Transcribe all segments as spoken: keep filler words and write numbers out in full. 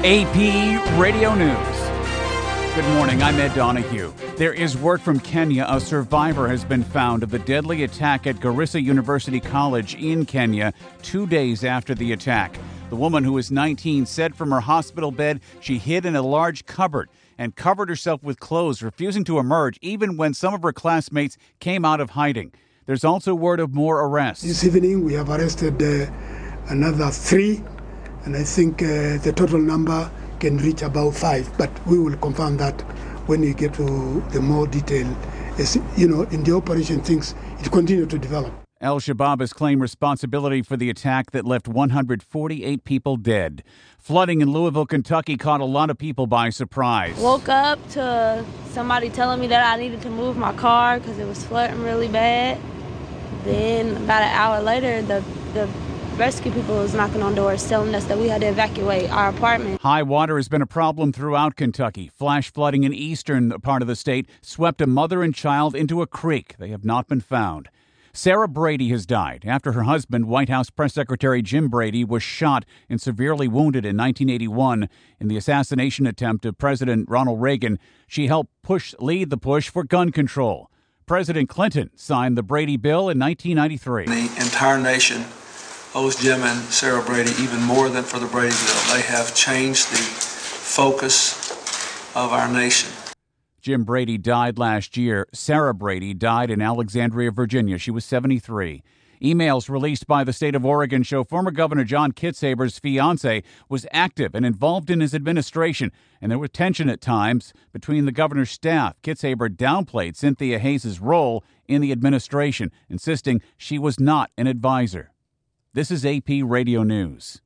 A P Radio News. Good morning, I'm Ed Donahue. There is word from Kenya. A survivor has been found of the deadly attack at Garissa University College in Kenya two days after the attack. The woman, who was nineteen, said from her hospital bed she hid in a large cupboard and covered herself with clothes, refusing to emerge even when some of her classmates came out of hiding. There's also word of more arrests. This evening we have arrested uh, another three, and I think uh, the total number can reach about five, but we will confirm that when we get to the more detail. As you know, in the operation, things it continue to develop. Al-Shabaab has claimed responsibility for the attack that left one hundred forty-eight people dead. Flooding in Louisville, Kentucky caught a lot of people by surprise. Woke up to somebody telling me that I needed to move my car because it was flooding really bad. Then about an hour later, the, the rescue people was knocking on doors telling us that we had to evacuate our apartment. High water has been a problem throughout Kentucky. Flash flooding in eastern part of the state swept a mother and child into a creek. They have not been found. Sarah Brady has died after her husband, White House Press Secretary Jim Brady, was shot and severely wounded in nineteen eighty-one in the assassination attempt of President Ronald Reagan. She helped push lead the push for gun control. President Clinton signed the Brady bill in nineteen ninety-three. The entire nation owes Jim and Sarah Brady even more than for the Brady bill. They have changed the focus of our nation. Jim Brady died last year. Sarah Brady died in Alexandria, Virginia. She was seventy-three. Emails released by the state of Oregon show former Governor John Kitzhaber's fiancée was active and involved in his administration, and there was tension at times between the governor's staff. Kitzhaber downplayed Cynthia Hayes' role in the administration, insisting she was not an advisor. This is A P Radio News.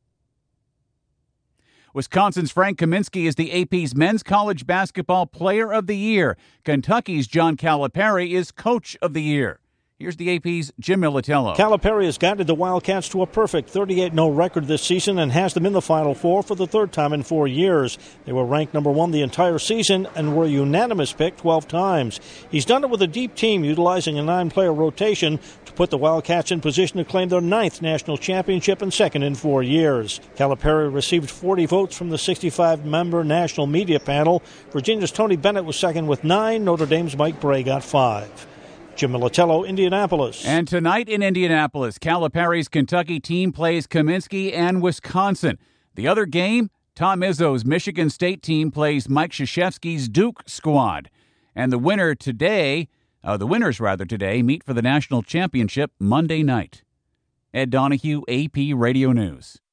Wisconsin's Frank Kaminsky is the A P's Men's College Basketball Player of the Year. Kentucky's John Calipari is Coach of the Year. Here's the A P's Jim Militello. Calipari has guided the Wildcats to a perfect thirty-eight and oh record this season and has them in the Final Four for the third time in four years. They were ranked number one the entire season and were a unanimous pick twelve times. He's done it with a deep team utilizing a nine-player rotation to put the Wildcats in position to claim their ninth national championship and second in four years. Calipari received forty votes from the sixty-five member national media panel. Virginia's Tony Bennett was second with nine. Notre Dame's Mike Bray got five. Jim Militello, Indianapolis. And tonight in Indianapolis, Calipari's Kentucky team plays Kaminsky and Wisconsin. The other game, Tom Izzo's Michigan State team plays Mike Krzyzewski's Duke squad. And the winner today, uh, the winners rather today, meet for the national championship Monday night. Ed Donahue, A P Radio News.